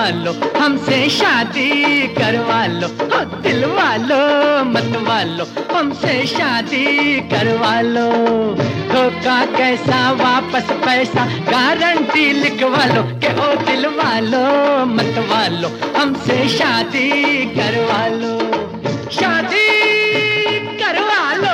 लो, हमसे शादी करवा लो, हो दिल वालो मत वालो, हमसे शादी करवा लो। धोखा कैसा वापस पैसा गारंटी लिखवा लो, के ओ दिल वालो मत वालो, हमसे शादी करवा लो, शादी करवा लो।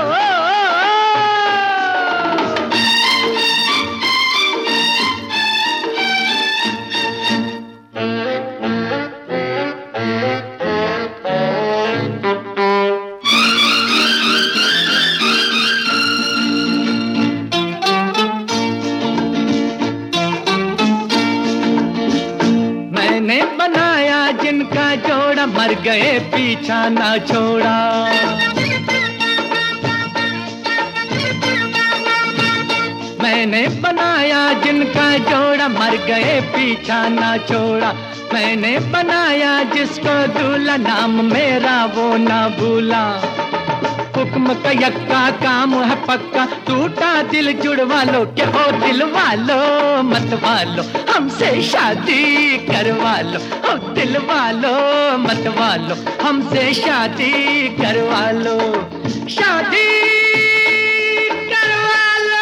मैंने बनाया जिनका जोड़ा, मर गए पीछा ना छोड़ा। मैंने बनाया जिनका जोड़ा, मर गए पीछा ना छोड़ा। मैंने बनाया जिसको दूल्हा, नाम मेरा वो ना भूला। हुक्म का यक्का काम है पक्का, टूटा दिल जुड़वा लो, के ओ दिल वालो मत वालो, हमसे शादी करवा लो, ओ दिल वालो मत वालो, हमसे शादी करवा लो, शादी करवा लो।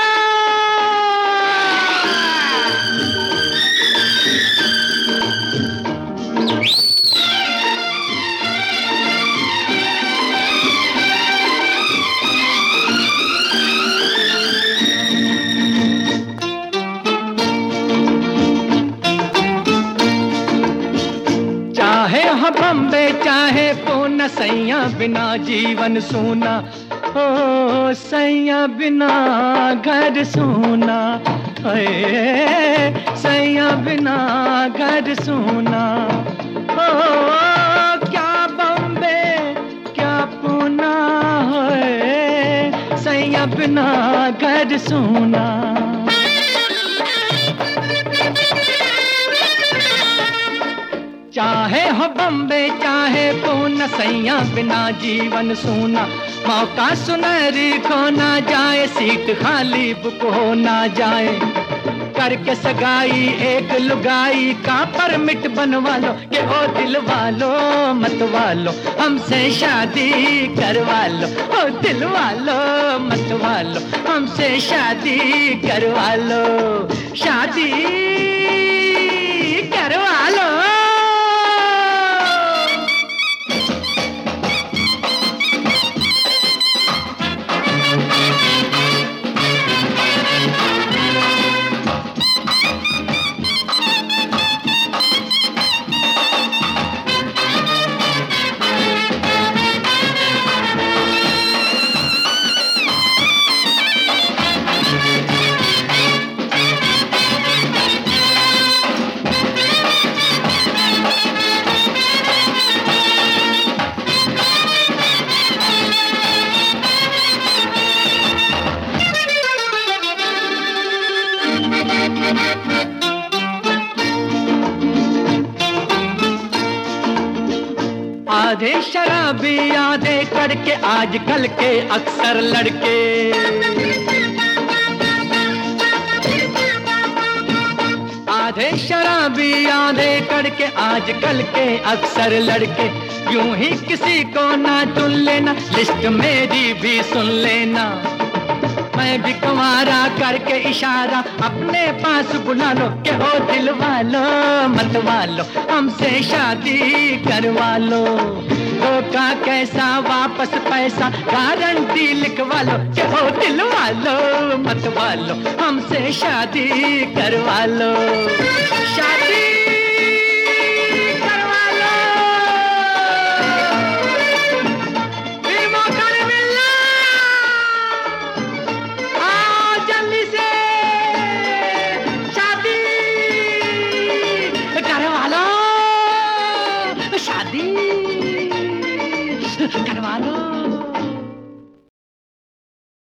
चाहे हो बम्बे चाहे पूना, सैया बिना जीवन सूना, ओ सैया बिना घर सूना, सैया बिना घर सूना। ओ क्या बम्बे क्या पूना, सैया बिना घर सूना। चाहे हो बम्बे चाहे पूना, सैया बिना जीवन सूना। मौका सुनहरी खो ना जाए, सीट खाली बुक हो ना जाए। करके सगाई एक लुगाई का परमिट बनवा लो, के ओ दिल वालो मत वालो, हमसे शादी करवा लो, ओ दिल वालो मत वालो, हमसे शादी करवा लो, शादी करवा लो। आधे शराबी आधे करके आजकल के अक्सर लड़के, आधे शराबी आधे करके आजकल के अक्सर लड़के। यूं ही किसी को ना चुन लेना, लिस्ट मेरी भी सुन लेना। मैं भी कुंवारा करके इशारा अपने पास बुला लो, के ओ दिल वालो मत वालो, हमसे शादी करवा लो। धोखा कैसा वापस पैसा गारंटी लिखवा लो, के ओ दिल वालो मत वालो, हमसे शादी करवा लो, शादी